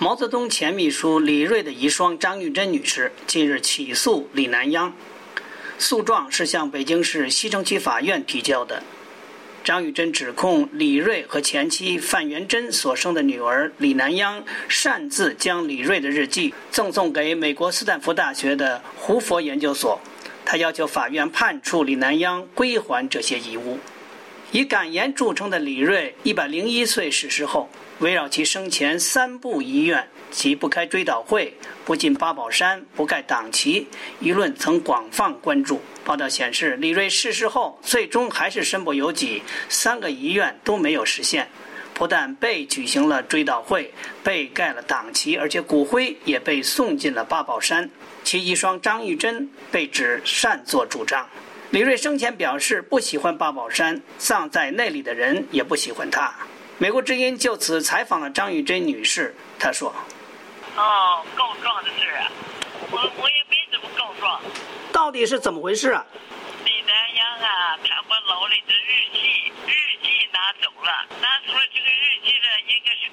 毛泽东前秘书李瑞的遗孀张玉珍女士近日起诉李南央，诉状是向北京市西城区法院提交的。张玉珍指控李瑞和前妻范元珍所生的女儿李南央擅自将李瑞的日记赠送给美国斯坦福大学的胡佛研究所，他要求法院判处李南央归还这些遗物。以敢言著称的李瑞101岁逝世后，围绕其生前3不遗愿，即不开追悼会、不进八宝山、不盖党旗，舆论曾广泛关注。报道显示，李瑞逝世后最终还是身不由己，3个遗愿都没有实现，不但被举行了追悼会，被盖了党旗，而且骨灰也被送进了八宝山。其遗孀张玉珍被指擅作主张。李瑞生前表示不喜欢八宝山，葬在那里的人也不喜欢他。美国之音就此采访了张玉珍女士，她说： 告状的事啊，我也没怎么告状。 到底是怎么回事啊？ 李南央啊，他把牢里的日记拿走了，拿出了这个日记呢，应该是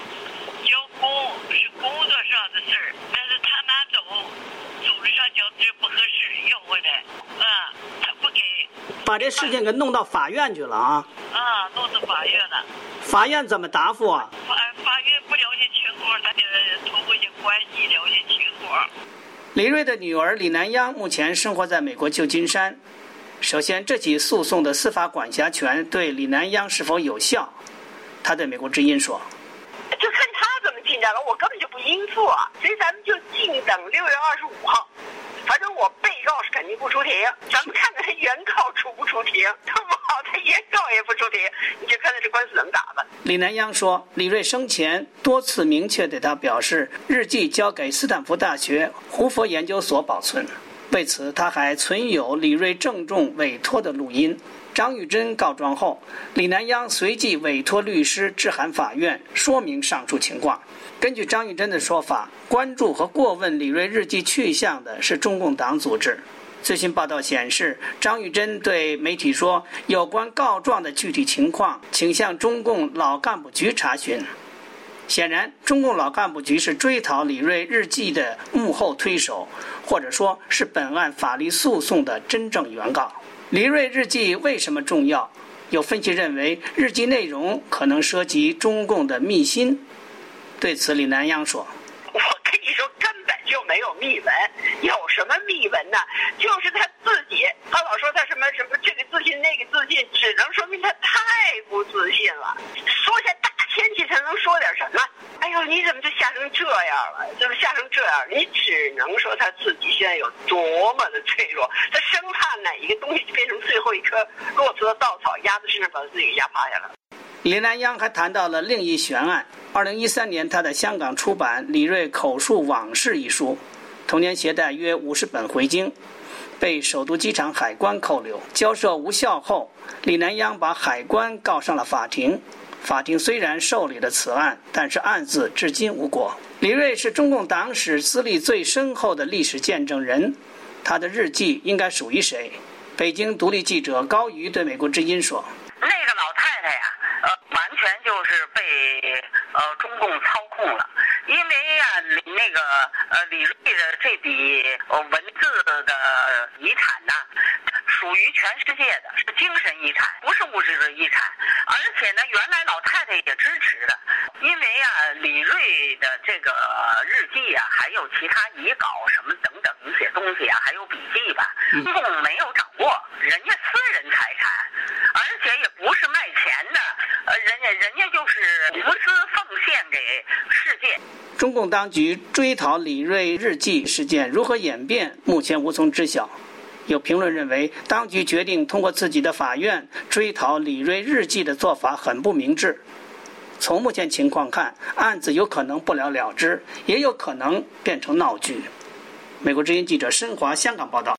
是工作上的事儿，但是他拿走，组织上觉得不合适，要回来，他不给。 把这事情给弄到法院去了啊！ 弄到法院了。 法院怎么答复啊？ 法院不了解情况，他就通过一些关系了解情况。 李瑞的女儿李南央目前生活在美国旧金山。首先，这起诉讼的司法管辖权对李南央是否有效？他对美国之音说： 就看他怎么进展了，我根本就不应付啊，所以咱们就静等6月25号。反正我被告是肯定不出庭，咱们看看他原告出不出庭，弄不好他原告也不出庭，你就看他这官司怎么打吧。 李南央说，李瑞生前多次明确对他表示，日记交给斯坦福大学胡佛研究所保存。为此，他还存有李瑞郑重委托的录音。张玉珍告状后，李南央随即委托律师致函法院，说明上述情况。根据张玉珍的说法，关注和过问李瑞日记去向的是中共党组织。最新报道显示，张玉珍对媒体说，有关告状的具体情况，请向中共老干部局查询。显然，中共老干部局是追讨李瑞日记的幕后推手，或者说是本案法律诉讼的真正原告。李瑞日记为什么重要？有分析认为，日记内容可能涉及中共的密信。对此，李南央说： 我跟你说，根本就没有密文，有什么密文呢？就是他自己，他老说他什么这个自信那个自信，只能说明他太不自信了。说下大天气才能说点什么？哎呦，你怎么就吓成这样了？怎么吓成这样？你只能说他自己现在有多么的脆弱，他生怕哪一个东西变成最后一颗落子的稻草，压在身上把自己给压趴下了。 李南央还谈到了另一悬案。2013年，他在香港出版《李瑞口述往事》一书，同年携带约50本回京，被首都机场海关扣留。交涉无效后，李南央把海关告上了法庭。法庭虽然受理了此案，但是案子至今无果。李瑞是中共党史资历最深厚的历史见证人，他的日记应该属于谁？北京独立记者高瑜对美国之音说： 那个老太太呀，完全就是被中共操控了，因为呀，那个李瑞的这笔文字的遗产呢，属于全世界的，是精神遗产，不是物质的遗产。而且呢，原来老太太也支持的，因为呀，李瑞的这个日记啊，还有其他遗稿什么等等一些东西啊，还有笔记吧，中共没有掌握，人家私人财产，而且也不是卖钱的，人家就是无私奉献给世界。 中共当局追讨李瑞日记事件如何演变，目前无从知晓。有评论认为，当局决定通过自己的法院追讨李瑞日记的做法很不明智。从目前情况看，案子有可能不了了之，也有可能变成闹剧。美国之音记者申华香港报道。